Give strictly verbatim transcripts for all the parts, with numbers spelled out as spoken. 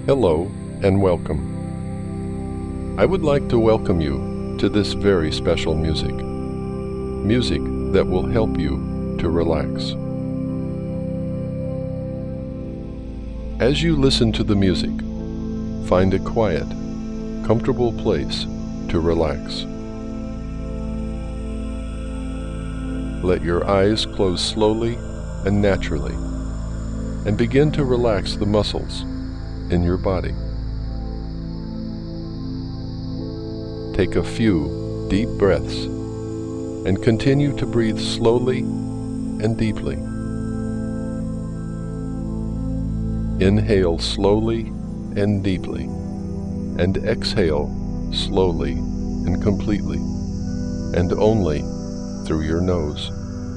Hello and welcome. I would like to welcome you to this very special music. Music that will help you to relax. As you listen to the music, find a quiet, comfortable place to relax. Let your eyes close slowly and naturally, and begin to relax the muscles in your body. Take a few deep breaths and continue to breathe slowly and deeply. Inhale slowly and deeply, and exhale slowly and completely, and only through your nose.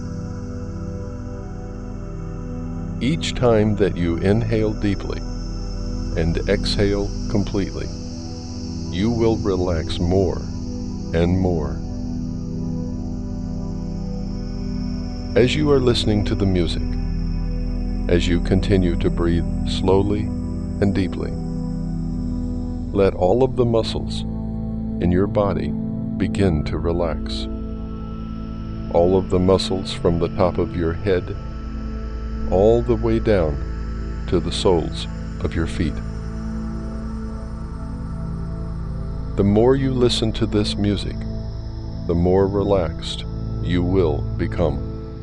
Each time that you inhale deeply and exhale completely, you will relax more and more. As you are listening to the music, as you continue to breathe slowly and deeply, let all of the muscles in your body begin to relax. All of the muscles from the top of your head all the way down to the soles of your feet. The more you listen to this music, the more relaxed you will become.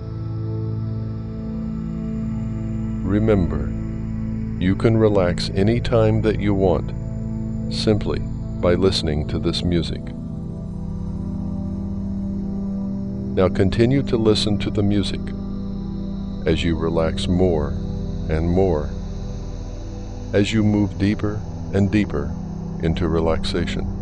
Remember, you can relax any time that you want simply by listening to this music. Now continue to listen to the music as you relax more and more, as you move deeper and deeper into relaxation.